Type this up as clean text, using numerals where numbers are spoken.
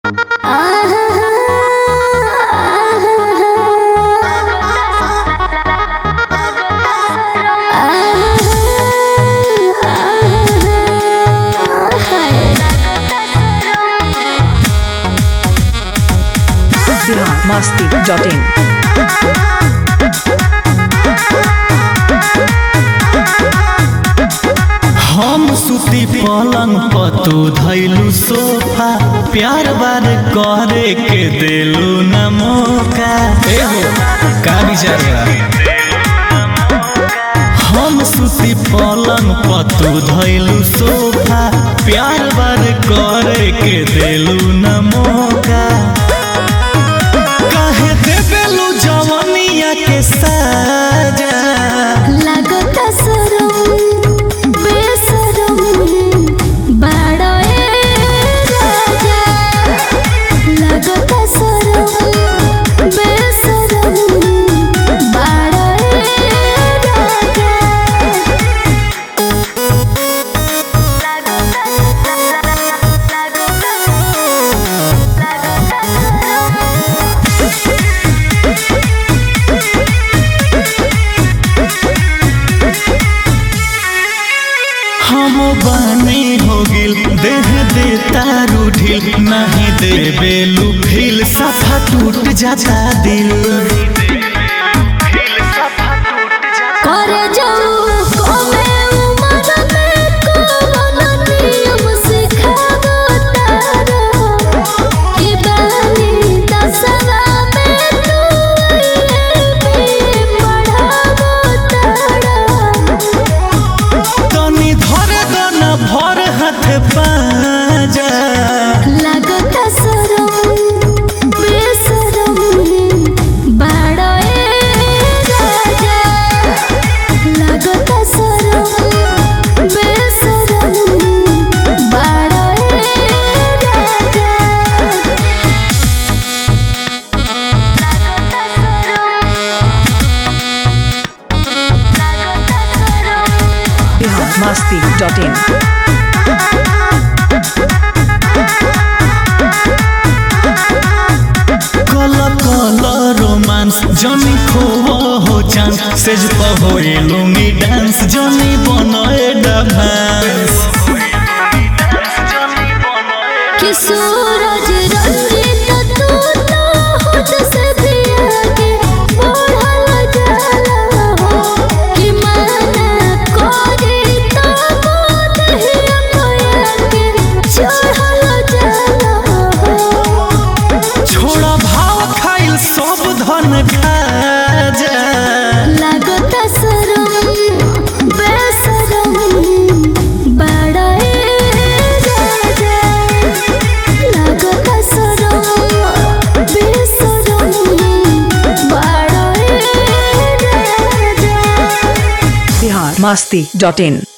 masti.in हम सुती पलंग पतू धैलू सोफा प्यार बार करे के देलू न मौका। एहो का विचार हम सुती पलंग पतू धैलू सोफा प्यार बार करे के देलू न मौका। काहे देबेलू जवानिया के साजा लागता सरम बेसरम बड़ा राजा। लागता सरम बेसरम बड़ा राजा। हम बानी हो गिल देह देता रूठिल नहीं देबेलू फील सफा टूट जाता दिल। करे जाऊं कोमे उमर में कौन नियम सिखावो तारा कि बानी दसवा में तू पढ़ावो तारा। तनी धरे दना भर हाथ पाजा लागता सरम बेसरम बड़ा राजा। लागता सरम बेसरम बड़ा राजा। masti.in कल कल रोमांस जनी खोव हो चांस सेज पर होए लुंगी डांस जनी बनए डांस। कि सूरज रंजित तू तो होठ से भी आगे बढ़ल जाला हो। कि माना कोरी तो मोद ही अपया के चढ़ल जाला हो। छोड़ा भाव खाइल सब धन खा जा लागता सरम बेसरम बड़ा राजा। लागता सरम बेसरम बड़ा राजा। masti.in